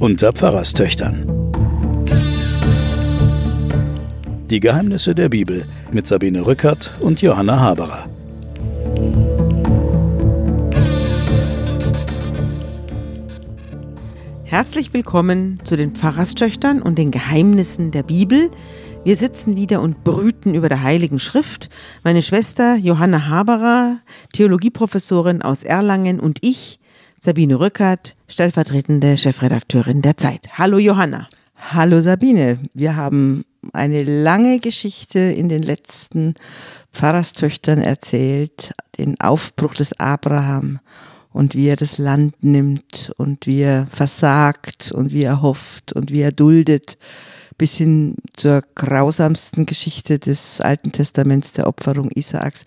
unter Pfarrerstöchtern. Die Geheimnisse der Bibel mit Sabine Rückert und Johanna Haberer. Herzlich willkommen zu den Pfarrerstöchtern und den Geheimnissen der Bibel. Wir sitzen wieder und brüten über der Heiligen Schrift. Meine Schwester Johanna Haberer, Theologieprofessorin aus Erlangen, und ich, Sabine Rückert, stellvertretende Chefredakteurin der Zeit. Hallo Johanna. Hallo Sabine. Wir haben eine lange Geschichte in den letzten Pfarrerstöchtern erzählt, den Aufbruch des Abraham und wie er das Land nimmt und wie er versagt und wie er hofft und wie er duldet, bis hin zur grausamsten Geschichte des Alten Testaments, der Opferung Isaaks.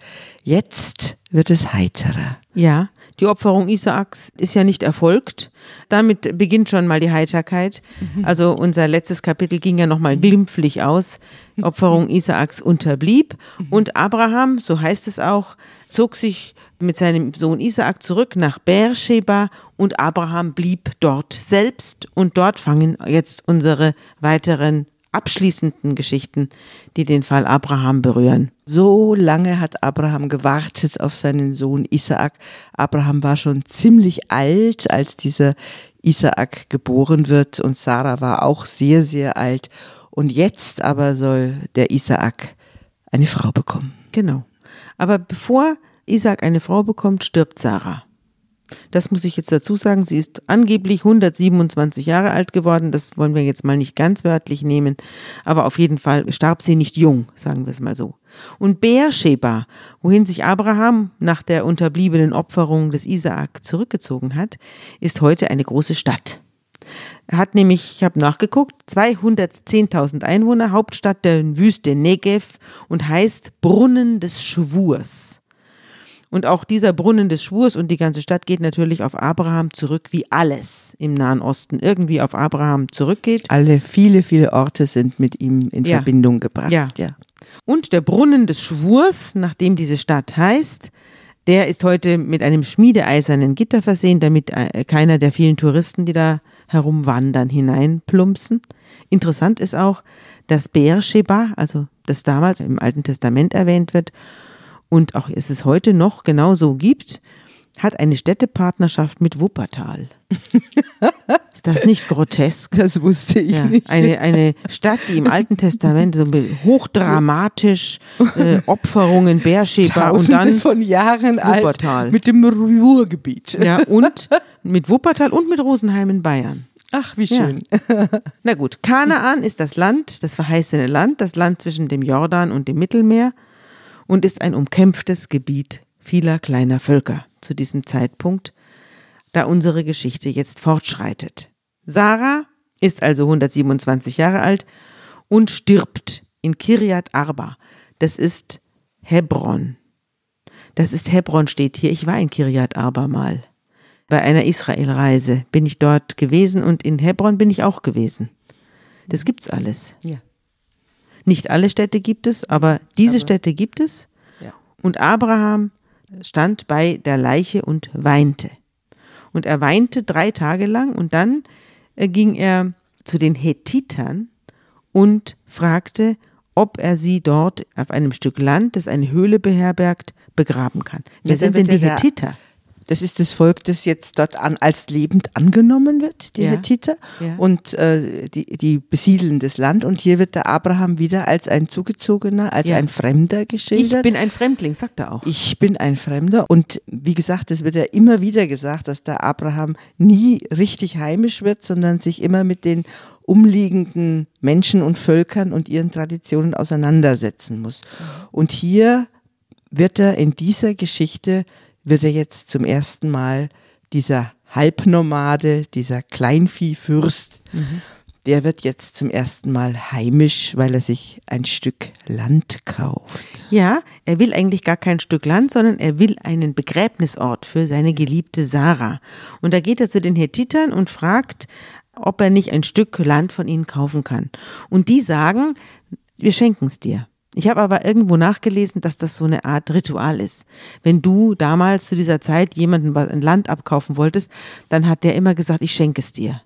Jetzt wird es heiterer. Ja, die Opferung Isaaks ist ja nicht erfolgt. Damit beginnt schon mal die Heiterkeit. Also unser letztes Kapitel ging ja nochmal glimpflich aus. Die Opferung Isaaks unterblieb. Und Abraham, so heißt es auch, zog sich mit seinem Sohn Isaak zurück nach Beersheba und Abraham blieb dort selbst. Und dort fangen jetzt unsere weiteren abschließenden Geschichten, die den Fall Abraham berühren. So lange hat Abraham gewartet auf seinen Sohn Isaak. Abraham war schon ziemlich alt, als dieser Isaak geboren wird, und Sarah war auch sehr, sehr alt. Und jetzt aber soll der Isaak eine Frau bekommen. Genau. Aber bevor Isaak eine Frau bekommt, stirbt Sarah. Das muss ich jetzt dazu sagen. Sie ist angeblich 127 Jahre alt geworden. Das wollen wir jetzt mal nicht ganz wörtlich nehmen. Aber auf jeden Fall starb sie nicht jung, sagen wir es mal so. Und Beersheba, wohin sich Abraham nach der unterbliebenen Opferung des Isaak zurückgezogen hat, ist heute eine große Stadt. Er hat nämlich, ich habe nachgeguckt, 210.000 Einwohner, Hauptstadt der Wüste Negev und heißt Brunnen des Schwurs. Und auch dieser Brunnen des Schwurs und die ganze Stadt geht natürlich auf Abraham zurück, wie alles im Nahen Osten irgendwie auf Abraham zurückgeht. Viele Orte sind mit ihm in Verbindung gebracht. Ja. Und der Brunnen des Schwurs, nach dem diese Stadt heißt, der ist heute mit einem schmiedeeisernen Gitter versehen, damit keiner der vielen Touristen, die da herumwandern, hineinplumpsen. Interessant ist auch, dass Beersheba, also das damals im Alten Testament erwähnt wird, und auch es heute noch genauso gibt, hat eine Städtepartnerschaft mit Wuppertal. Ist das nicht grotesk? Das wusste ich nicht. Eine Stadt, die im Alten Testament so hochdramatisch Opferungen, Beersheba und dann von Jahren Wuppertal. Alt mit dem Ruhrgebiet. Ja, und mit Wuppertal und mit Rosenheim in Bayern. Ach, wie schön. Ja. Na gut, Kanaan ist das Land, das verheißene Land, das Land zwischen dem Jordan und dem Mittelmeer, und ist ein umkämpftes Gebiet vieler kleiner Völker zu diesem Zeitpunkt, da unsere Geschichte jetzt fortschreitet. Sarah ist also 127 Jahre alt und stirbt in Kirjat Arba. Das ist Hebron. Hebron steht hier. Ich war in Kirjat Arba mal. Bei einer Israelreise bin ich dort gewesen und in Hebron bin ich auch gewesen. Das gibt's alles. Ja. Nicht alle Städte gibt es, aber diese Städte gibt es. Ja. Und Abraham stand bei der Leiche und weinte. Und er weinte 3 Tage lang und dann ging er zu den Hethitern und fragte, ob er sie dort auf einem Stück Land, das eine Höhle beherbergt, begraben kann. Wer sind denn die Hethiter? Das ist das Volk, das jetzt dort als lebend angenommen wird, die Hethiter, und die besiedeln das Land. Und hier wird der Abraham wieder als ein Zugezogener, als ein Fremder geschildert. Ich bin ein Fremdling, sagt er auch. Ich bin ein Fremder. Und wie gesagt, es wird ja immer wieder gesagt, dass der Abraham nie richtig heimisch wird, sondern sich immer mit den umliegenden Menschen und Völkern und ihren Traditionen auseinandersetzen muss. Und hier wird er in dieser Geschichte jetzt zum ersten Mal dieser Halbnomade, dieser Kleinviehfürst, der wird jetzt zum ersten Mal heimisch, weil er sich ein Stück Land kauft. Ja, er will eigentlich gar kein Stück Land, sondern er will einen Begräbnisort für seine geliebte Sarah. Und da geht er zu den Hethitern und fragt, ob er nicht ein Stück Land von ihnen kaufen kann. Und die sagen, wir schenken es dir. Ich habe aber irgendwo nachgelesen, dass das so eine Art Ritual ist. Wenn du damals zu dieser Zeit jemandem ein Land abkaufen wolltest, dann hat der immer gesagt, ich schenke es dir.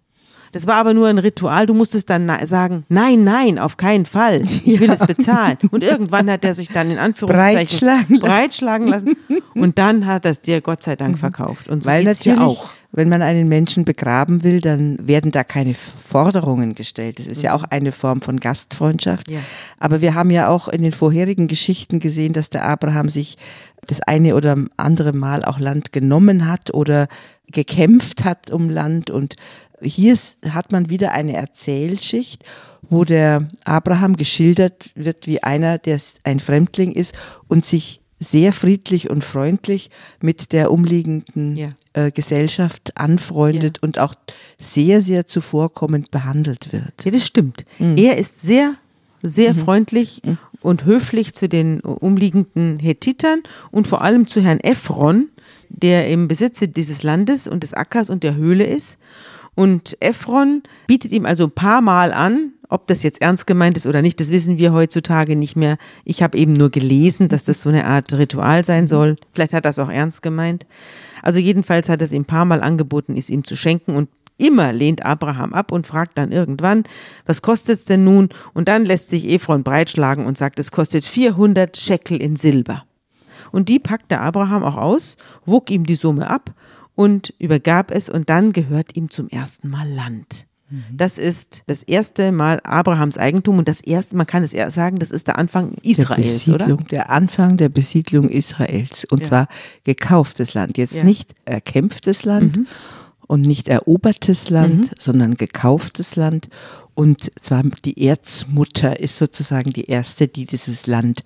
Das war aber nur ein Ritual. Du musstest dann sagen, nein, auf keinen Fall. Ich will es bezahlen. Und irgendwann hat er sich dann in Anführungszeichen breitschlagen lassen. Und dann hat er es dir Gott sei Dank verkauft. Und so weil geht's natürlich dir auch. Wenn man einen Menschen begraben will, dann werden da keine Forderungen gestellt. Das ist ja auch eine Form von Gastfreundschaft. Ja. Aber wir haben ja auch in den vorherigen Geschichten gesehen, dass der Abraham sich das eine oder andere Mal auch Land genommen hat oder gekämpft hat um Land. Und hier hat man wieder eine Erzählschicht, wo der Abraham geschildert wird wie einer, der ein Fremdling ist und sich sehr friedlich und freundlich mit der umliegenden Gesellschaft anfreundet und auch sehr, sehr zuvorkommend behandelt wird. Ja, das stimmt. Er ist sehr, sehr freundlich und höflich zu den umliegenden Hethitern und vor allem zu Herrn Ephron, der im Besitze dieses Landes und des Ackers und der Höhle ist. Und Ephron bietet ihm also ein paar Mal an, ob das jetzt ernst gemeint ist oder nicht, das wissen wir heutzutage nicht mehr. Ich habe eben nur gelesen, dass das so eine Art Ritual sein soll. Vielleicht hat er es auch ernst gemeint. Also jedenfalls hat er es ihm ein paar Mal angeboten, es ihm zu schenken und immer lehnt Abraham ab und fragt dann irgendwann, was kostet es denn nun? Und dann lässt sich Ephron breitschlagen und sagt, es kostet 400 Schekel in Silber. Und die packte Abraham auch aus, wog ihm die Summe ab und übergab es und dann gehört ihm zum ersten Mal Land. Das ist das erste Mal Abrahams Eigentum und das erste, man kann es eher sagen, das ist der Anfang Israels, oder? Der Anfang der Besiedlung Israels und zwar gekauftes Land, jetzt nicht erkämpftes Land und nicht erobertes Land, sondern gekauftes Land und zwar die Erzmutter ist sozusagen die erste, die dieses Land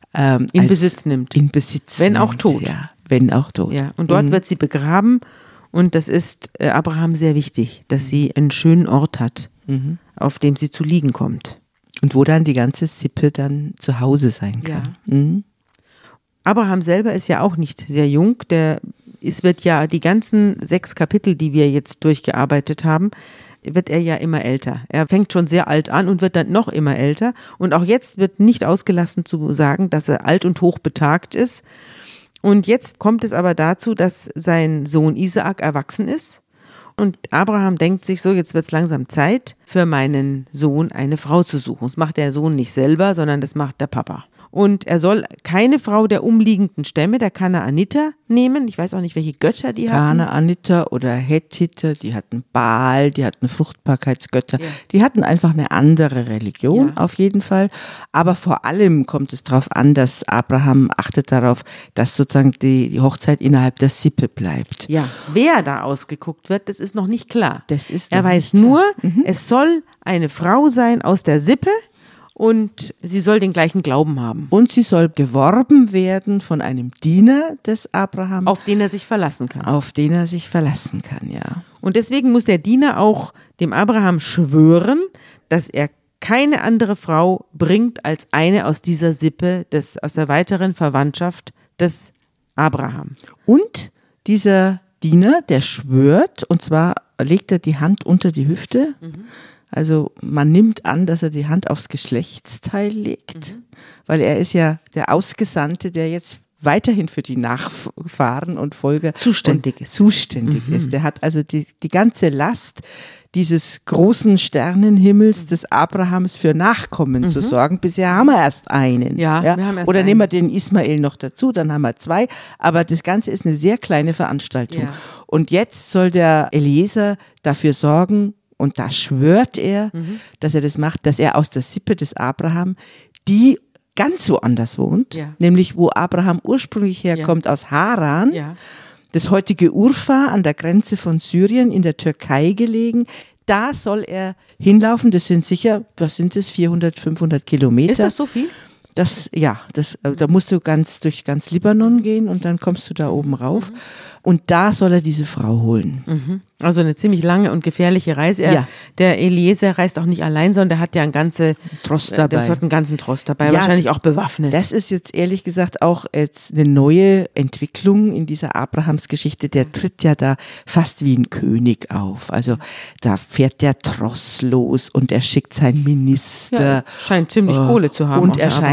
in Besitz nimmt. Wenn auch tot. Ja, wenn auch tot. Ja, und dort wird sie begraben. Und das ist Abraham sehr wichtig, dass sie einen schönen Ort hat, auf dem sie zu liegen kommt. Und wo dann die ganze Sippe dann zu Hause sein kann. Ja. Abraham selber ist ja auch nicht sehr jung. Es wird ja die ganzen 6 Kapitel, die wir jetzt durchgearbeitet haben, wird er ja immer älter. Er fängt schon sehr alt an und wird dann noch immer älter. Und auch jetzt wird nicht ausgelassen zu sagen, dass er alt und hochbetagt ist. Und jetzt kommt es aber dazu, dass sein Sohn Isaak erwachsen ist und Abraham denkt sich so, jetzt wird es langsam Zeit, für meinen Sohn eine Frau zu suchen. Das macht der Sohn nicht selber, sondern das macht der Papa. Und er soll keine Frau der umliegenden Stämme, der Kanaaniter, nehmen. Ich weiß auch nicht, welche Götter die hatten. Kanaaniter oder Hethiter, die hatten Baal, die hatten Fruchtbarkeitsgötter. Ja. Die hatten einfach eine andere Religion, auf jeden Fall. Aber vor allem kommt es darauf an, dass Abraham achtet darauf, dass sozusagen die Hochzeit innerhalb der Sippe bleibt. Ja, wer da ausgeguckt wird, das ist noch nicht klar. Er weiß nicht nur, es soll eine Frau sein aus der Sippe. Und sie soll den gleichen Glauben haben. Und sie soll geworben werden von einem Diener des Abraham. Auf den er sich verlassen kann. Auf den er sich verlassen kann, ja. Und deswegen muss der Diener auch dem Abraham schwören, dass er keine andere Frau bringt als eine aus dieser Sippe, aus der weiteren Verwandtschaft des Abraham. Und dieser Diener, der schwört, und zwar legt er die Hand unter die Hüfte. Also man nimmt an, dass er die Hand aufs Geschlechtsteil legt, weil er ist ja der Ausgesandte, der jetzt weiterhin für die Nachfahren und Folger zuständig ist. Der hat also die ganze Last dieses großen Sternenhimmels des Abrahams für Nachkommen zu sorgen. Bisher haben wir erst einen. Wir haben erst Oder einen. nehmen wir den Ismael noch dazu, dann haben wir 2. Aber das Ganze ist eine sehr kleine Veranstaltung. Ja. Und jetzt soll der Eliezer dafür sorgen, und da schwört er, dass er das macht, dass er aus der Sippe des Abraham, die ganz woanders wohnt, nämlich wo Abraham ursprünglich herkommt, aus Haran, das heutige Urfa an der Grenze von Syrien in der Türkei gelegen, da soll er hinlaufen, das sind sicher, 400, 500 Kilometer. Ist das so viel? Da musst du durch ganz Libanon gehen und dann kommst du da oben rauf. Und da soll er diese Frau holen. Also eine ziemlich lange und gefährliche Reise. Der Eliezer reist auch nicht allein, sondern der hat ja einen ganzen Trost dabei. Wahrscheinlich auch bewaffnet. Das ist jetzt ehrlich gesagt auch jetzt eine neue Entwicklung in dieser Abrahams-Geschichte. Der tritt ja da fast wie ein König auf. Also da fährt der Tross los und er schickt seinen Minister. Scheint ziemlich Kohle zu haben. Und er scheint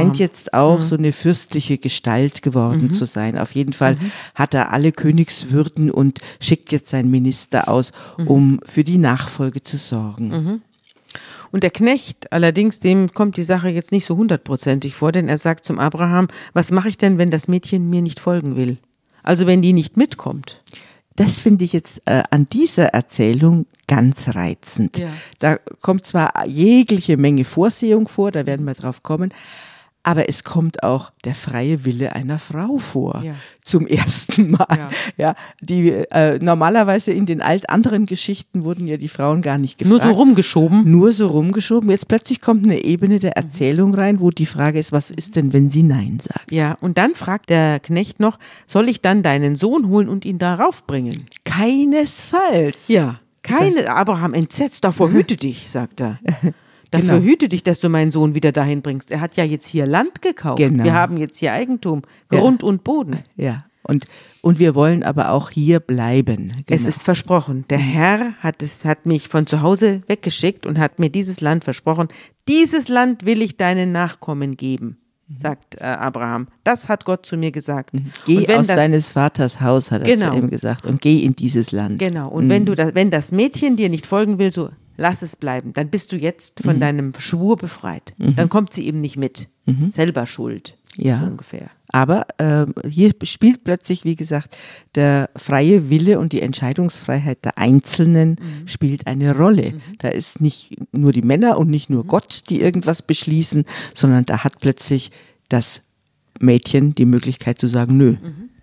scheint jetzt auch so eine fürstliche Gestalt geworden zu sein. Auf jeden Fall hat er alle Königswürden und schickt jetzt seinen Minister aus, um für die Nachfolge zu sorgen. Und der Knecht allerdings, dem kommt die Sache jetzt nicht so 100%ig vor, denn er sagt zum Abraham, was mache ich denn, wenn das Mädchen mir nicht folgen will? Also wenn die nicht mitkommt. Das finde ich jetzt an dieser Erzählung ganz reizend. Ja. Da kommt zwar jegliche Menge Vorsehung vor, da werden wir drauf kommen, aber es kommt auch der freie Wille einer Frau vor, zum ersten Mal. Ja, die normalerweise in den anderen Geschichten wurden ja die Frauen gar nicht gefragt. Nur so rumgeschoben? Jetzt plötzlich kommt eine Ebene der Erzählung rein, wo die Frage ist, was ist denn, wenn sie Nein sagt? Ja, und dann fragt der Knecht noch, soll ich dann deinen Sohn holen und ihn darauf bringen? Keinesfalls. Ja, Abraham entsetzt, davor hüte dich, sagt er. Dafür hüte dich, dass du meinen Sohn wieder dahin bringst. Er hat ja jetzt hier Land gekauft. Genau. Wir haben jetzt hier Eigentum, Grund und Boden. Ja, und wir wollen aber auch hier bleiben. Genau. Es ist versprochen. Der Herr hat mich von zu Hause weggeschickt und hat mir dieses Land versprochen. Dieses Land will ich deinen Nachkommen geben, sagt Abraham. Das hat Gott zu mir gesagt. Geh aus deines Vaters Haus, hat er zu ihm gesagt, und geh in dieses Land. Genau, und wenn das Mädchen dir nicht folgen will, so lass es bleiben. Dann bist du jetzt von deinem Schwur befreit. Dann kommt sie eben nicht mit. Selber schuld, so ungefähr. Aber hier spielt plötzlich, wie gesagt, der freie Wille und die Entscheidungsfreiheit der Einzelnen spielt eine Rolle. Da ist nicht nur die Männer und nicht nur Gott, die irgendwas beschließen, sondern da hat plötzlich das Mädchen die Möglichkeit zu sagen, nö.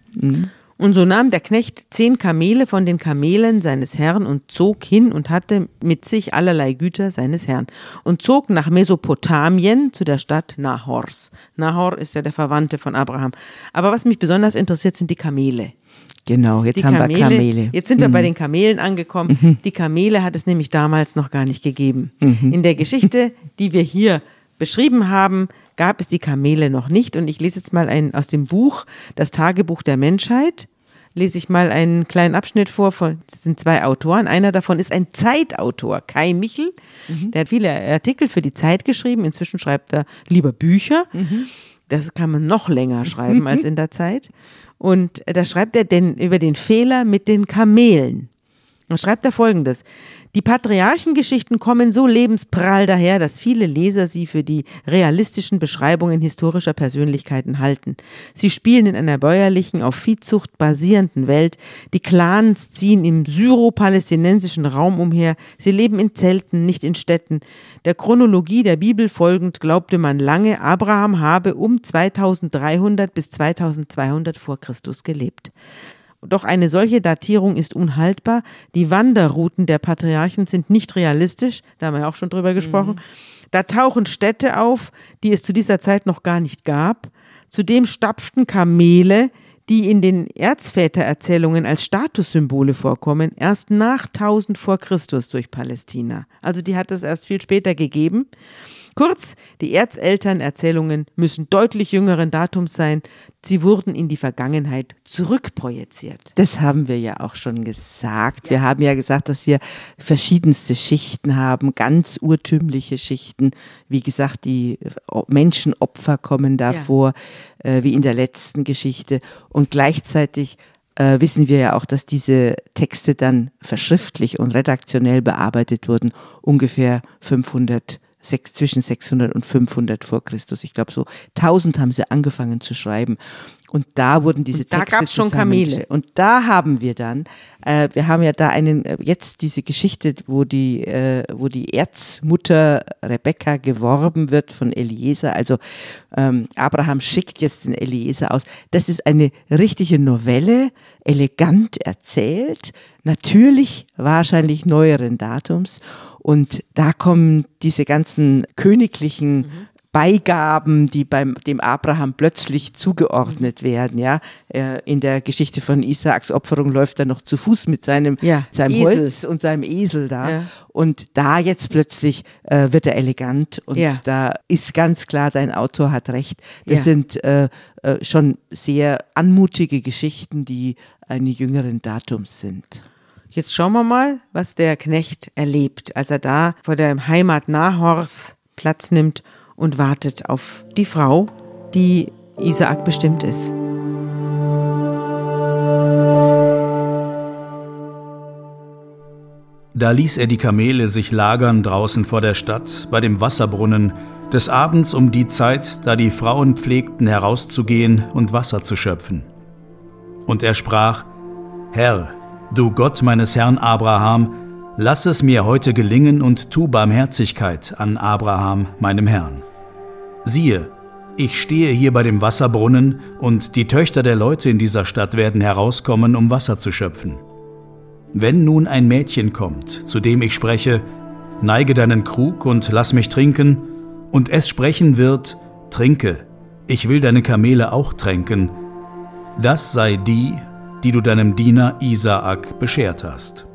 Und so nahm der Knecht 10 Kamele von den Kamelen seines Herrn und zog hin und hatte mit sich allerlei Güter seines Herrn und zog nach Mesopotamien zu der Stadt Nahors. Nahor ist ja der Verwandte von Abraham. Aber was mich besonders interessiert, sind die Kamele. Genau, jetzt haben wir Kamele. Jetzt sind wir bei den Kamelen angekommen. Die Kamele hat es nämlich damals noch gar nicht gegeben. In der Geschichte, die wir hier beschrieben haben, gab es die Kamele noch nicht. Und ich lese jetzt mal aus dem Buch, das Tagebuch der Menschheit, lese ich mal einen kleinen Abschnitt vor. Das sind 2 Autoren. Einer davon ist ein Zeitautor, Kai Michel. Der hat viele Artikel für die Zeit geschrieben. Inzwischen schreibt er lieber Bücher. Das kann man noch länger schreiben als in der Zeit. Und da schreibt er über den Fehler mit den Kamelen. Da schreibt er Folgendes: Die Patriarchengeschichten kommen so lebensprall daher, dass viele Leser sie für die realistischen Beschreibungen historischer Persönlichkeiten halten. Sie spielen in einer bäuerlichen, auf Viehzucht basierenden Welt. Die Clans ziehen im syro-palästinensischen Raum umher. Sie leben in Zelten, nicht in Städten. Der Chronologie der Bibel folgend glaubte man lange, Abraham habe um 2300 bis 2200 vor Christus gelebt. Doch eine solche Datierung ist unhaltbar. Die Wanderrouten der Patriarchen sind nicht realistisch, da haben wir ja auch schon drüber gesprochen. Da tauchen Städte auf, die es zu dieser Zeit noch gar nicht gab. Zudem stapften Kamele, die in den Erzvätererzählungen als Statussymbole vorkommen, erst nach 1000 vor Christus durch Palästina. Also die hat es erst viel später gegeben. Kurz, die Erzelternerzählungen müssen deutlich jüngeren Datums sein. Sie wurden in die Vergangenheit zurückprojiziert. Das haben wir ja auch schon gesagt. Wir haben ja gesagt, dass wir verschiedenste Schichten haben, ganz urtümliche Schichten. Wie gesagt, die Menschenopfer kommen da vor, wie in der letzten Geschichte. Und gleichzeitig wissen wir ja auch, dass diese Texte dann verschriftlich und redaktionell bearbeitet wurden, ungefähr zwischen 600 und 500 vor Christus. Ich glaube, so 1000 haben sie angefangen zu schreiben. Und da wurden diese Texte da gab es schon Kamele. Und da haben wir dann, wir haben ja da jetzt diese Geschichte, wo die Erzmutter Rebekka geworben wird von Eliezer. Also Abraham schickt jetzt den Eliezer aus. Das ist eine richtige Novelle, elegant erzählt, natürlich wahrscheinlich neueren Datums. Und da kommen diese ganzen königlichen Beigaben, die dem Abraham plötzlich zugeordnet werden. Ja, in der Geschichte von Isaaks Opferung läuft er noch zu Fuß mit seinem Holz und seinem Esel da. Ja. Und da jetzt plötzlich wird er elegant und da ist ganz klar, dein Autor hat recht. Das sind schon sehr anmutige Geschichten, die eines jüngeren Datums sind. Jetzt schauen wir mal, was der Knecht erlebt, als er da vor der Heimat Nahors Platz nimmt und wartet auf die Frau, die Isaak bestimmt ist. Da ließ er die Kamele sich lagern draußen vor der Stadt, bei dem Wasserbrunnen, des Abends um die Zeit, da die Frauen pflegten herauszugehen und Wasser zu schöpfen. Und er sprach: Herr, du Gott meines Herrn Abraham, lass es mir heute gelingen und tu Barmherzigkeit an Abraham, meinem Herrn. Siehe, ich stehe hier bei dem Wasserbrunnen, und die Töchter der Leute in dieser Stadt werden herauskommen, um Wasser zu schöpfen. Wenn nun ein Mädchen kommt, zu dem ich spreche, neige deinen Krug und lass mich trinken, und es sprechen wird, trinke, ich will deine Kamele auch tränken, das sei die, die du deinem Diener Isaak beschert hast.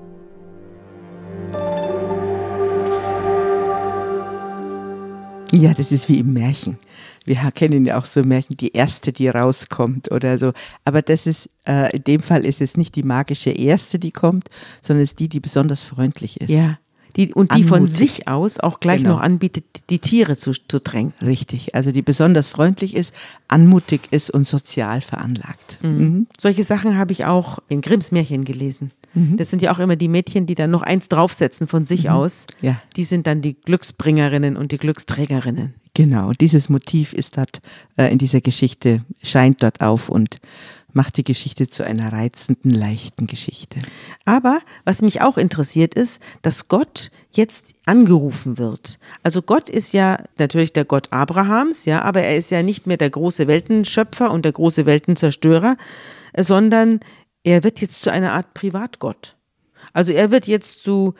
Ja, das ist wie im Märchen. Wir kennen ja auch so Märchen, die Erste, die rauskommt oder so. Aber das ist, in dem Fall ist es nicht die magische Erste, die kommt, sondern es ist die, die besonders freundlich ist. Ja, die von sich aus auch gleich Genau. noch anbietet, die Tiere zu tränken. Richtig, also die besonders freundlich ist, anmutig ist und sozial veranlagt. Mhm. Solche Sachen habe ich auch in Grimms Märchen gelesen. Das sind ja auch immer die Mädchen, die dann noch eins draufsetzen von sich aus. Ja. Die sind dann die Glücksbringerinnen und die Glücksträgerinnen. Genau, dieses Motiv ist dort in dieser Geschichte, scheint dort auf und macht die Geschichte zu einer reizenden, leichten Geschichte. Aber was mich auch interessiert ist, dass Gott jetzt angerufen wird. Also Gott ist ja natürlich der Gott Abrahams, ja, aber er ist ja nicht mehr der große Weltenschöpfer und der große Weltenzerstörer, sondern er wird jetzt zu einer Art Privatgott. Also er wird jetzt zum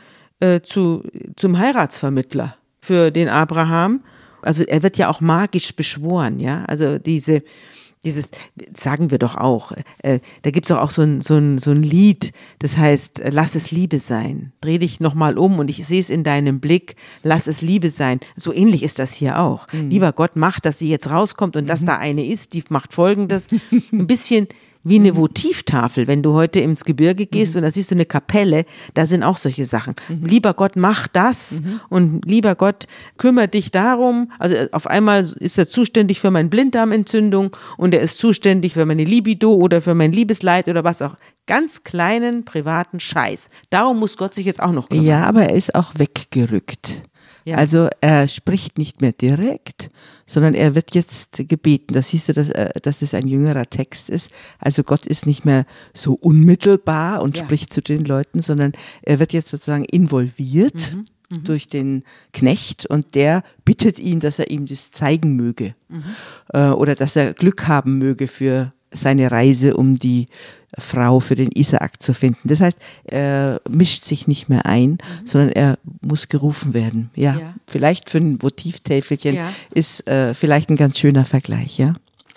Heiratsvermittler für den Abraham. Also er wird ja auch magisch beschworen, ja. Also dieses, sagen wir doch auch, da gibt es doch auch so ein Lied, das heißt, lass es Liebe sein. Dreh dich nochmal um und ich sehe es in deinem Blick, lass es Liebe sein. So ähnlich ist das hier auch. Lieber Gott, mach, dass sie jetzt rauskommt und dass da eine ist, die macht Folgendes. Ein bisschen wie eine Votivtafel, wenn du heute ins Gebirge gehst und da siehst du eine Kapelle, da sind auch solche Sachen. Lieber Gott, mach das und lieber Gott, kümmere dich darum. Also auf einmal ist er zuständig für meine Blinddarmentzündung und er ist zuständig für meine Libido oder für mein Liebesleid oder was auch. Ganz kleinen, privaten Scheiß. Darum muss Gott sich jetzt auch noch kümmern. Ja, aber er ist auch weggerückt. Ja. Also er spricht nicht mehr direkt, sondern er wird jetzt gebeten. Da siehst du, dass es ein jüngerer Text ist. Also Gott ist nicht mehr so unmittelbar und spricht zu den Leuten, sondern er wird jetzt sozusagen involviert durch den Knecht und der bittet ihn, dass er ihm das zeigen möge oder dass er Glück haben möge für seine Reise, um die Frau für den Isaak zu finden. Das heißt, er mischt sich nicht mehr ein, sondern er muss gerufen werden. Ja. Vielleicht für ein Votivtäfelchen ist vielleicht ein ganz schöner Vergleich, ja.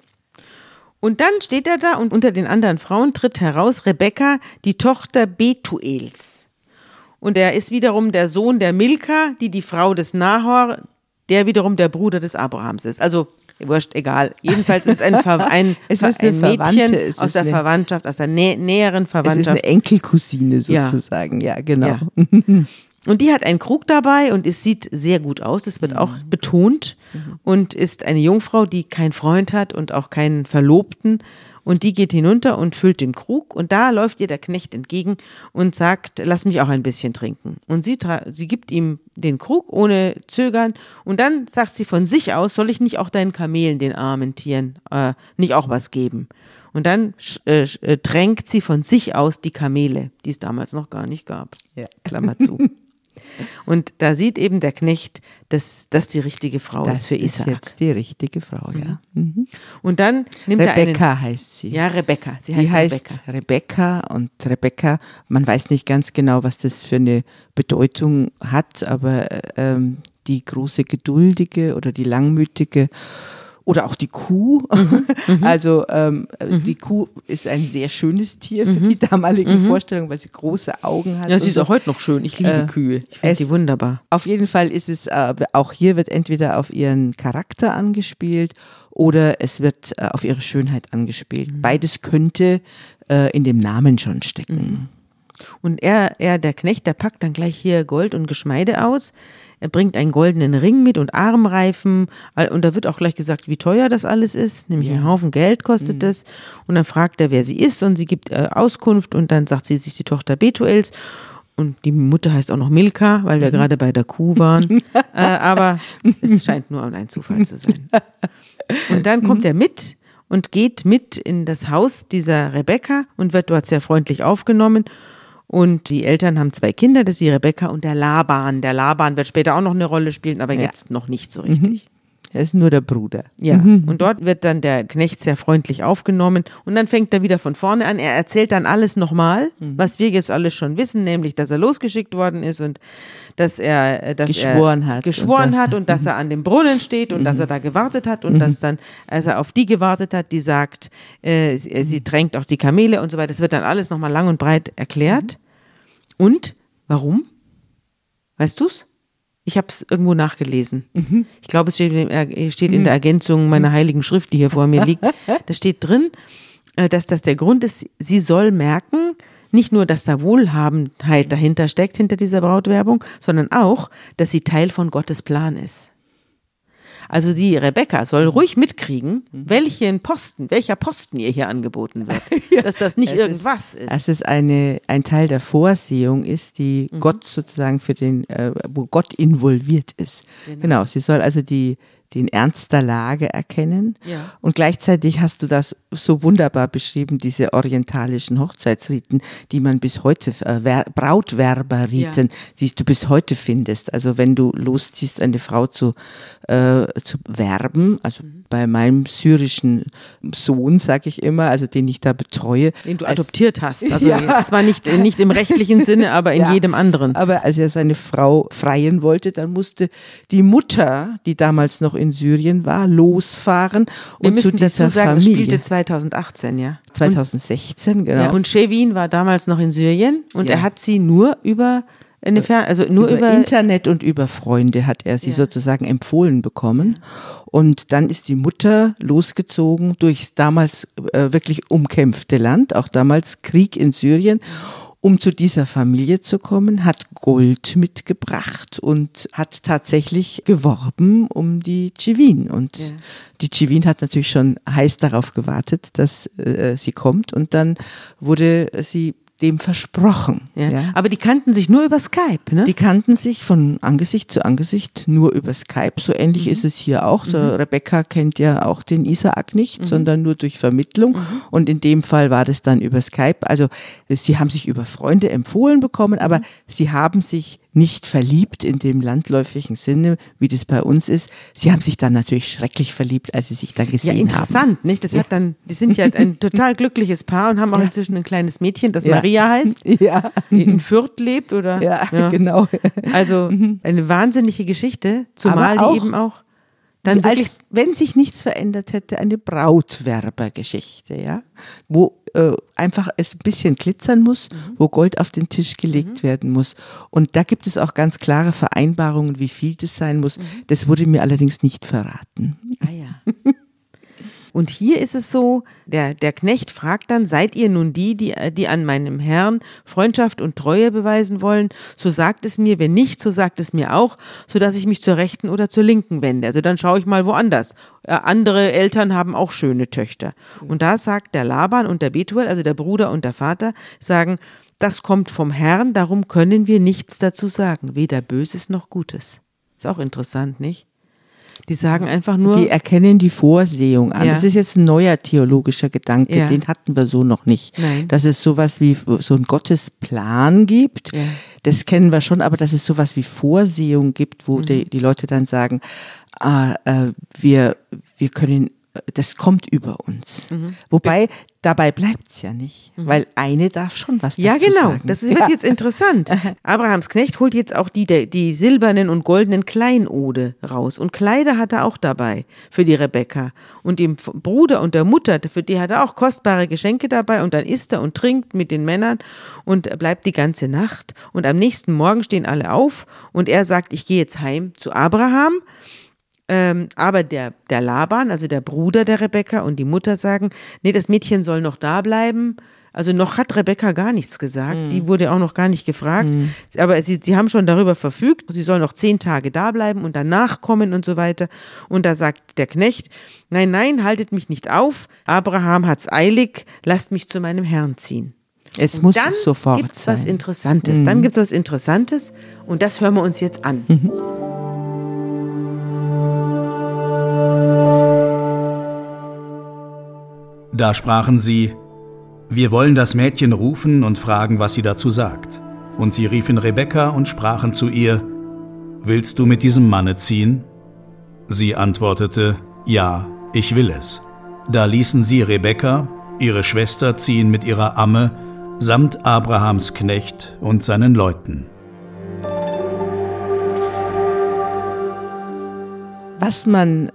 Und dann steht er da und unter den anderen Frauen tritt heraus Rebekka, die Tochter Betuels. Und er ist wiederum der Sohn der Milka, die Frau des Nahor, der wiederum der Bruder des Abrahams ist. Also wurscht, egal. Jedenfalls ist ein Mädchen aus der Verwandtschaft, aus der näheren Verwandtschaft. Es ist eine Enkelcousine sozusagen, ja genau. Ja. Und die hat einen Krug dabei und es sieht sehr gut aus, das wird auch betont und ist eine Jungfrau, die keinen Freund hat und auch keinen Verlobten. Und die geht hinunter und füllt den Krug und da läuft ihr der Knecht entgegen und sagt, lass mich auch ein bisschen trinken. Und sie gibt ihm den Krug ohne Zögern und dann sagt sie von sich aus, soll ich nicht auch deinen Kamelen, den armen Tieren, nicht auch was geben? Und dann tränkt sie von sich aus die Kamele, die es damals noch gar nicht gab. Ja. Klammer zu. Und da sieht eben der Knecht, dass das die richtige Frau ist für Isaak. Das ist jetzt die richtige Frau, ja. Und dann nimmt Rebekka heißt sie. Ja, Rebekka. Sie heißt Rebekka und Rebekka, man weiß nicht ganz genau, was das für eine Bedeutung hat, aber die große Geduldige oder die Langmütige oder auch die Kuh. Also die Kuh ist ein sehr schönes Tier für die damaligen Vorstellungen, weil sie große Augen hat. Ja, sie ist auch heute noch schön. Ich liebe Kühe. Ich finde die wunderbar. Auf jeden Fall ist es, auch hier wird entweder auf ihren Charakter angespielt oder es wird auf ihre Schönheit angespielt. Beides könnte in dem Namen schon stecken. Und der Knecht, der packt dann gleich hier Gold und Geschmeide aus. er bringt einen goldenen Ring mit und Armreifen und da wird auch gleich gesagt, wie teuer das alles ist, nämlich einen Haufen Geld kostet es und dann fragt er, wer sie ist und sie gibt Auskunft und dann sagt sie ist die Tochter Betuels und die Mutter heißt auch noch Milka, weil wir gerade bei der Kuh waren, aber es scheint nur ein Zufall zu sein. Und dann kommt er mit und geht mit in das Haus dieser Rebekka und wird dort sehr freundlich aufgenommen. Und die Eltern haben 2 Kinder, das ist die Rebekka und der Laban. Der Laban wird später auch noch eine Rolle spielen, aber jetzt noch nicht so richtig. Er ist nur der Bruder. Ja, und dort wird dann der Knecht sehr freundlich aufgenommen und dann fängt er wieder von vorne an. Er erzählt dann alles nochmal, was wir jetzt alles schon wissen, nämlich, dass er losgeschickt worden ist und dass er geschworen hat und dass er an dem Brunnen steht und dass er da gewartet hat und dass dann, als er auf die gewartet hat, die sagt, sie tränkt auch die Kamele und so weiter. Das wird dann alles nochmal lang und breit erklärt. Und warum? Weißt du's? Ich habe es irgendwo nachgelesen. Ich glaube, es steht in der Ergänzung meiner heiligen Schrift, die hier vor mir liegt. Da steht drin, dass das der Grund ist, sie soll merken, nicht nur, dass da Wohlhabenheit dahinter steckt, hinter dieser Brautwerbung, sondern auch, dass sie Teil von Gottes Plan ist. Also die Rebekka soll ruhig mitkriegen, welcher Posten ihr hier angeboten wird. Dass das nicht irgendwas ist. Dass es ein Teil der Vorsehung ist, die Gott sozusagen wo Gott involviert ist. Genau, sie soll also den Ernst der Lage erkennen. Ja. Und gleichzeitig hast du das so wunderbar beschrieben, diese orientalischen Hochzeitsriten, die man bis heute, Brautwerberriten, die du bis heute findest. Also wenn du losziehst, eine Frau zu werben, also bei meinem syrischen Sohn, sage ich immer, also den ich da betreue. Den du adoptiert hast. Also jetzt zwar nicht im rechtlichen Sinne, aber in jedem anderen. Aber als er seine Frau freien wollte, dann musste die Mutter, die damals noch in Syrien war, losfahren und zu dieser Familie. Es spielte 2018, ja. 2016, genau. Ja, und Shevin war damals noch in Syrien und er hat sie nur über über Internet und über Freunde hat er sie sozusagen empfohlen bekommen. Und dann ist die Mutter losgezogen durchs damals wirklich umkämpfte Land, auch damals Krieg in Syrien, um zu dieser Familie zu kommen, hat Gold mitgebracht und hat tatsächlich geworben um die Civin. Und die Civin hat natürlich schon heiß darauf gewartet, dass sie kommt. Und dann wurde sie dem versprochen. Ja. Aber die kannten sich nur über Skype, ne? Die kannten sich von Angesicht zu Angesicht nur über Skype. So ähnlich ist es hier auch. Rebekka kennt ja auch den Isaak nicht, sondern nur durch Vermittlung. Und in dem Fall war das dann über Skype. Also sie haben sich über Freunde empfohlen bekommen, aber sie haben sich nicht verliebt in dem landläufigen Sinne, wie das bei uns ist. Sie haben sich dann natürlich schrecklich verliebt, als sie sich dann gesehen haben. Ja, interessant, nicht? Das hat dann, die sind ja ein total glückliches Paar und haben auch inzwischen ein kleines Mädchen, das Maria heißt, in Fürth lebt, oder? Ja, genau. Also eine wahnsinnige Geschichte, zumal die eben auch dann wirklich, als wenn sich nichts verändert hätte, eine Brautwerbergeschichte, ja, wo einfach es ein bisschen glitzern muss, wo Gold auf den Tisch gelegt werden muss. Und da gibt es auch ganz klare Vereinbarungen, wie viel das sein muss. Das wurde mir allerdings nicht verraten. Ah ja. Und hier ist es so, der Knecht fragt dann, seid ihr nun die an meinem Herrn Freundschaft und Treue beweisen wollen? So sagt es mir, wenn nicht, so sagt es mir auch, sodass ich mich zur rechten oder zur linken wende. Also dann schaue ich mal woanders. Andere Eltern haben auch schöne Töchter. Und da sagt der Laban und der Betuel, also der Bruder und der Vater, sagen, das kommt vom Herrn, darum können wir nichts dazu sagen, weder Böses noch Gutes. Ist auch interessant, nicht? Die sagen einfach nur. Die erkennen die Vorsehung an. Ja. Das ist jetzt ein neuer theologischer Gedanke, den hatten wir so noch nicht. Nein. Dass es sowas wie so einen Gottesplan gibt, das kennen wir schon, aber dass es sowas wie Vorsehung gibt, wo die Leute dann sagen, wir können, das kommt über uns. Wobei, dabei bleibt es ja nicht, weil eine darf schon was dazu sagen. Ja, genau, das wird jetzt interessant. Abrahams Knecht holt jetzt auch die silbernen und goldenen Kleinode raus und Kleider hat er auch dabei für die Rebekka und dem Bruder und der Mutter, für die hat er auch kostbare Geschenke dabei und dann isst er und trinkt mit den Männern und bleibt die ganze Nacht und am nächsten Morgen stehen alle auf und er sagt, ich gehe jetzt heim zu Abraham. Aber der Laban, also der Bruder der Rebekka und die Mutter sagen, nee, das Mädchen soll noch da bleiben, Also noch hat Rebekka gar nichts gesagt, die wurde auch noch gar nicht gefragt, aber sie haben schon darüber verfügt, sie soll noch 10 Tage da bleiben und danach kommen und so weiter. Und da sagt der Knecht, nein, haltet mich nicht auf, Abraham hat's eilig, lasst mich zu meinem Herrn ziehen. Es Und muss dann sofort gibt's sein. was Interessantes, dann gibt's was Interessantes und das hören wir uns jetzt an. Da sprachen sie: Wir wollen das Mädchen rufen und fragen, was sie dazu sagt. Und sie riefen Rebekka und sprachen zu ihr: Willst du mit diesem Manne ziehen? Sie antwortete: Ja, ich will es. Da ließen sie Rebekka, ihre Schwester, ziehen mit ihrer Amme, samt Abrahams Knecht und seinen Leuten. Was man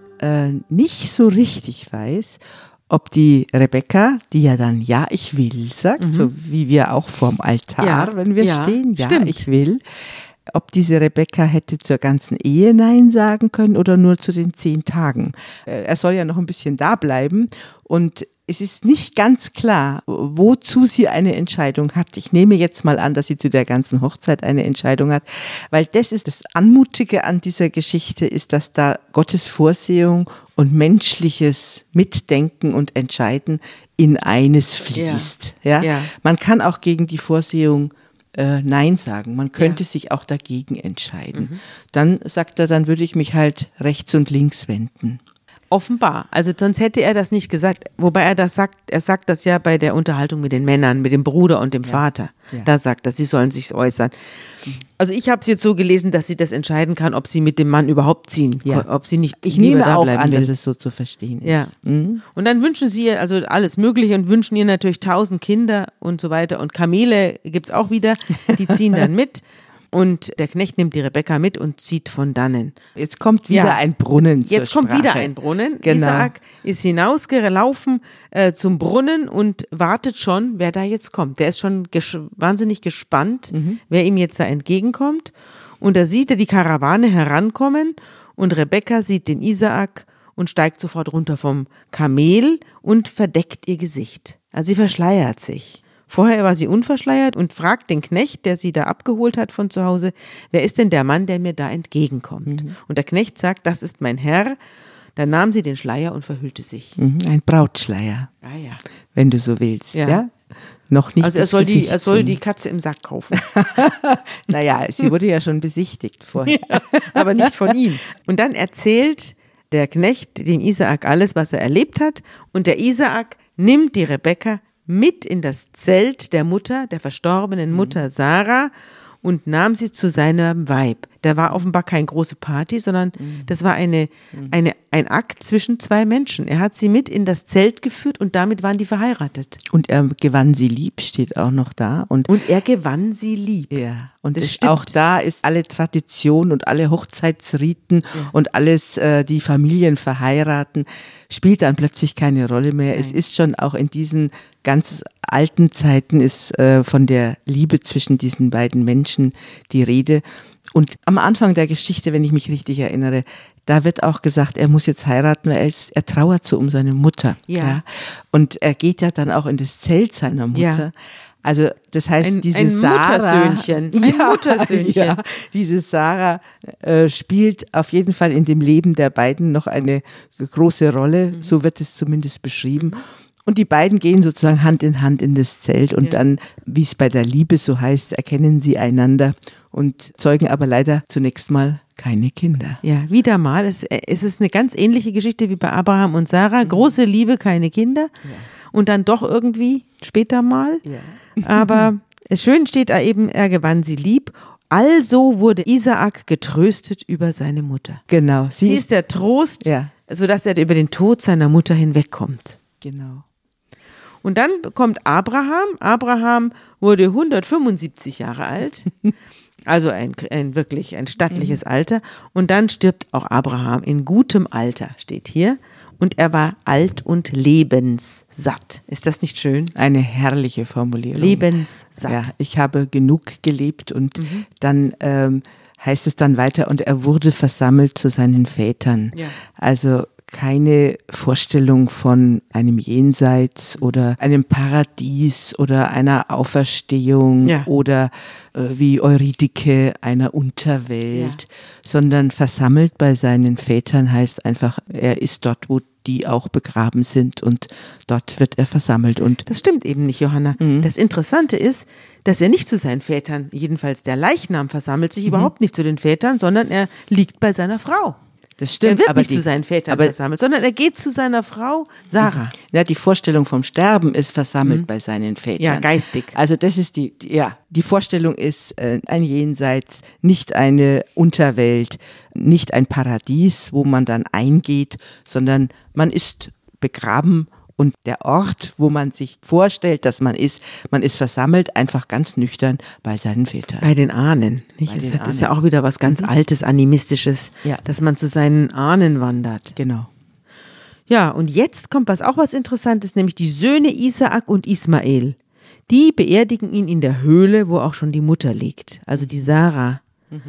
nicht so richtig weiß, ob die Rebekka, die ja dann ja, ich will sagt, so wie wir auch vorm Altar, Ja, wenn wir ja, stehen, ja, stimmt. ich will, ob diese Rebekka hätte zur ganzen Ehe Nein sagen können oder nur zu den 10 Tagen. Er soll ja noch ein bisschen da bleiben und es ist nicht ganz klar, wozu sie eine Entscheidung hat. Ich nehme jetzt mal an, dass sie zu der ganzen Hochzeit eine Entscheidung hat, weil das ist das Anmutige an dieser Geschichte, ist, dass da Gottes Vorsehung und menschliches Mitdenken und Entscheiden in eines fließt. Ja. Ja. Man kann auch gegen die Vorsehung Nein sagen. Man könnte sich auch dagegen entscheiden. Dann sagt er, dann würde ich mich halt rechts und links wenden. Offenbar. Also sonst hätte er das nicht gesagt. Wobei er sagt das ja bei der Unterhaltung mit den Männern, mit dem Bruder und dem Vater. Ja. Da sagt er, sie sollen sich äußern. Also ich habe es jetzt so gelesen, dass sie das entscheiden kann, ob sie mit dem Mann überhaupt ziehen, Ja. ob sie nicht Ich lieber nehme da auch bleiben an, will. dass es so zu verstehen ist. Ja. Und dann wünschen sie ihr also alles Mögliche und wünschen ihr natürlich 1000 Kinder und so weiter. Und Kamele gibt's auch wieder, die ziehen dann mit. Und der Knecht nimmt die Rebekka mit und zieht von dannen. Jetzt kommt wieder ein Brunnen zur Jetzt kommt Sprache. wieder ein Brunnen. Genau. Isaak ist hinausgelaufen zum Brunnen und wartet schon, wer da jetzt kommt. Der ist schon wahnsinnig gespannt, wer ihm jetzt da entgegenkommt. Und da sieht er die Karawane herankommen und Rebekka sieht den Isaak und steigt sofort runter vom Kamel und verdeckt ihr Gesicht. Also sie verschleiert sich. Vorher war sie unverschleiert und fragt den Knecht, der sie da abgeholt hat von zu Hause, wer ist denn der Mann, der mir da entgegenkommt? Und der Knecht sagt, das ist mein Herr. Dann nahm sie den Schleier und verhüllte sich. Ein Brautschleier, Ah ja. wenn du so willst. Ja. Ja. Noch nicht Also das er Gesicht soll sehen. die Katze im Sack kaufen, Naja, sie wurde ja schon besichtigt vorher. aber nicht von ihm. Und dann erzählt der Knecht dem Isaak alles, was er erlebt hat. Und der Isaak nimmt die Rebekka mit in das Zelt der Mutter, der verstorbenen Mutter Sarah und nahm sie zu seinem Weib. Da war offenbar keine große Party, sondern das war ein Akt zwischen 2 Menschen. Er hat sie mit in das Zelt geführt und damit waren die verheiratet. Und er gewann sie lieb, steht auch noch da. Und er gewann sie lieb. ja, und Das es stimmt. auch da ist alle Tradition und alle Hochzeitsriten und alles, die Familien verheiraten, spielt dann plötzlich keine Rolle mehr. Es ist schon auch in diesen ganz alten Zeiten ist von der Liebe zwischen diesen beiden Menschen die Rede. Und am Anfang der Geschichte, wenn ich mich richtig erinnere, da wird auch gesagt, er muss jetzt heiraten, weil er trauert so um seine Mutter. Ja. Und er geht ja dann auch in das Zelt seiner Mutter. Ja. Also das heißt, diese ein Sarah, Muttersöhnchen. Ein Muttersöhnchen. Ja, diese Sarah spielt auf jeden Fall in dem Leben der beiden noch eine große Rolle. So wird es zumindest beschrieben. Und die beiden gehen sozusagen Hand in Hand in das Zelt und dann, wie es bei der Liebe so heißt, erkennen sie einander und zeugen aber leider zunächst mal keine Kinder. Ja, wieder mal. Es ist eine ganz ähnliche Geschichte wie bei Abraham und Sarah. Große Liebe, keine Kinder. Und dann doch irgendwie später mal. Ja. Aber schön steht da eben, er gewann sie lieb. Also wurde Isaak getröstet über seine Mutter. Genau. Sie ist der Trost, Ja. sodass er über den Tod seiner Mutter hinwegkommt. Genau. Und dann kommt Abraham. Abraham wurde 175 Jahre alt. Also ein wirklich ein stattliches Alter. Und dann stirbt auch Abraham in gutem Alter, steht hier. Und er war alt und lebenssatt. Ist das nicht schön? Eine herrliche Formulierung. Lebenssatt. Ja, ich habe genug gelebt und dann heißt es dann weiter, und er wurde versammelt zu seinen Vätern. Ja. Also keine Vorstellung von einem Jenseits oder einem Paradies oder einer Auferstehung oder wie Eurydike einer Unterwelt, sondern versammelt bei seinen Vätern heißt einfach, er ist dort, wo die auch begraben sind und dort wird er versammelt. Und das stimmt eben nicht, Johanna. Das Interessante ist, dass er nicht zu seinen Vätern, jedenfalls der Leichnam versammelt sich überhaupt nicht zu den Vätern, sondern er liegt bei seiner Frau. Das stimmt, er wird nicht zu seinen Vätern versammelt, sondern er geht zu seiner Frau Sarah. Ja, die Vorstellung vom Sterben ist versammelt bei seinen Vätern. Ja, geistig. Also das ist die Vorstellung ist ein Jenseits, nicht eine Unterwelt, nicht ein Paradies, wo man dann eingeht, sondern man ist begraben. Und der Ort, wo man sich vorstellt, dass man ist versammelt, einfach ganz nüchtern bei seinen Vätern. Bei den Ahnen. Nicht? Das ist ja auch wieder was ganz Altes, Animistisches, dass man zu seinen Ahnen wandert. Genau. Ja, und jetzt kommt was Interessantes, nämlich die Söhne Isaak und Ismael. Die beerdigen ihn in der Höhle, wo auch schon die Mutter liegt, also die Sarah.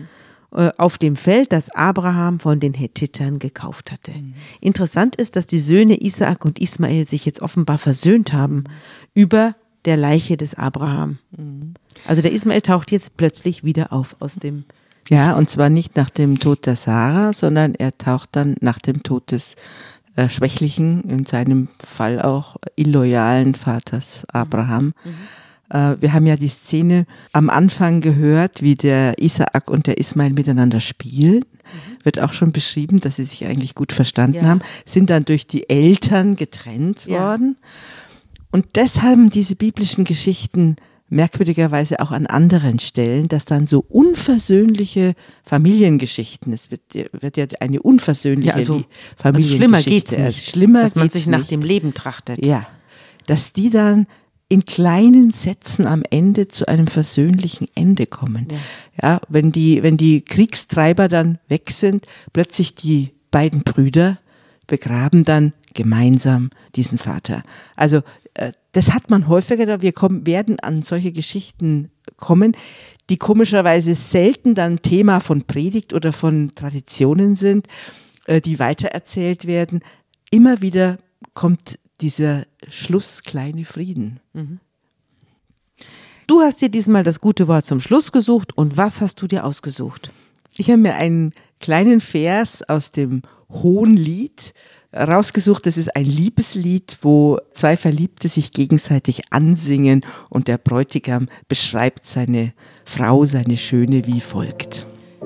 Auf dem Feld, das Abraham von den Hethitern gekauft hatte. Interessant ist, dass die Söhne Isaak und Ismael sich jetzt offenbar versöhnt haben über der Leiche des Abraham. Also der Ismael taucht jetzt plötzlich wieder auf aus dem Nichts. Ja, und zwar nicht nach dem Tod der Sarah, sondern er taucht dann nach dem Tod des schwächlichen, in seinem Fall auch illoyalen Vaters Abraham. Wir haben ja die Szene am Anfang gehört, wie der Isaak und der Ismael miteinander spielen. Wird auch schon beschrieben, dass sie sich eigentlich gut verstanden haben. Sind dann durch die Eltern getrennt worden. Und deshalb haben diese biblischen Geschichten merkwürdigerweise auch an anderen Stellen, dass dann so unversöhnliche Familiengeschichten, es wird ja eine unversöhnliche Familiengeschichte. Schlimmer geht's nicht. Schlimmer dass man geht's sich nach nicht. dem Leben trachtet. Ja, dass die dann in kleinen Sätzen am Ende zu einem versöhnlichen Ende kommen. Ja, wenn die Kriegstreiber dann weg sind, plötzlich die beiden Brüder begraben dann gemeinsam diesen Vater. Also das hat man häufiger, werden an solche Geschichten kommen, die komischerweise selten dann Thema von Predigt oder von Traditionen sind, die weitererzählt werden. Immer wieder kommt dieser Schluss kleine Frieden. Du hast dir diesmal das gute Wort zum Schluss gesucht und was hast du dir ausgesucht? Ich habe mir einen kleinen Vers aus dem Hohenlied rausgesucht. Das ist ein Liebeslied, wo zwei Verliebte sich gegenseitig ansingen und der Bräutigam beschreibt seine Frau, seine Schöne wie folgt.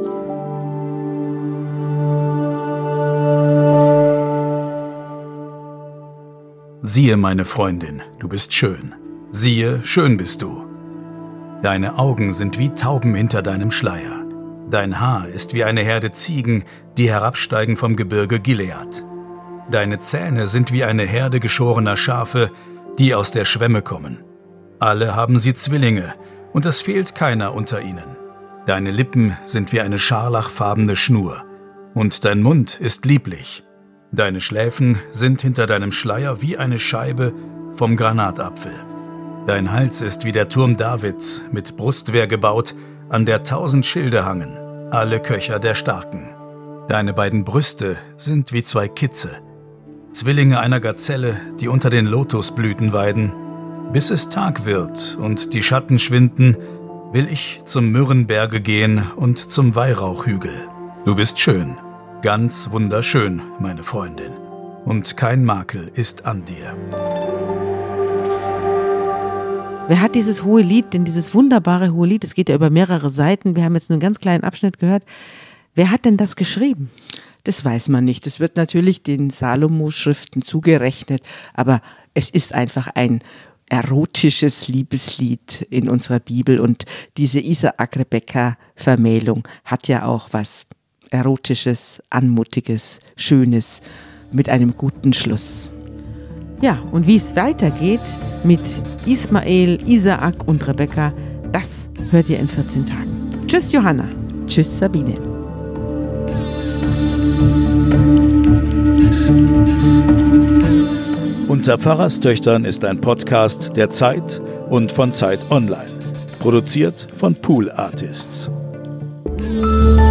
Siehe, meine Freundin, du bist schön. Siehe, schön bist du. Deine Augen sind wie Tauben hinter deinem Schleier. Dein Haar ist wie eine Herde Ziegen, die herabsteigen vom Gebirge Gilead. Deine Zähne sind wie eine Herde geschorener Schafe, die aus der Schwemme kommen. Alle haben sie Zwillinge, und es fehlt keiner unter ihnen. Deine Lippen sind wie eine scharlachfarbene Schnur, und dein Mund ist lieblich. Deine Schläfen sind hinter deinem Schleier wie eine Scheibe vom Granatapfel. Dein Hals ist wie der Turm Davids, mit Brustwehr gebaut, an der 1000 Schilde hangen, alle Köcher der Starken. Deine beiden Brüste sind wie zwei Kitze, Zwillinge einer Gazelle, die unter den Lotusblüten weiden. Bis es Tag wird und die Schatten schwinden, will ich zum Myrrhenberge gehen und zum Weihrauchhügel. Du bist schön, ganz wunderschön, meine Freundin, und kein Makel ist an dir. Wer hat dieses hohe Lied, denn dieses wunderbare hohe Lied, es geht ja über mehrere Seiten, wir haben jetzt nur einen ganz kleinen Abschnitt gehört, wer hat denn das geschrieben? Das weiß man nicht. Das wird natürlich den Salomo-Schriften zugerechnet, aber es ist einfach ein erotisches Liebeslied in unserer Bibel und diese Isaak-Rebekka-Vermählung hat ja auch was Erotisches, Anmutiges, Schönes mit einem guten Schluss. Ja, und wie es weitergeht mit Ismael, Isaak und Rebekka, das hört ihr in 14 Tagen. Tschüss, Johanna. Tschüss, Sabine. Unter Pfarrerstöchtern ist ein Podcast der Zeit und von Zeit Online. Produziert von Pool Artists.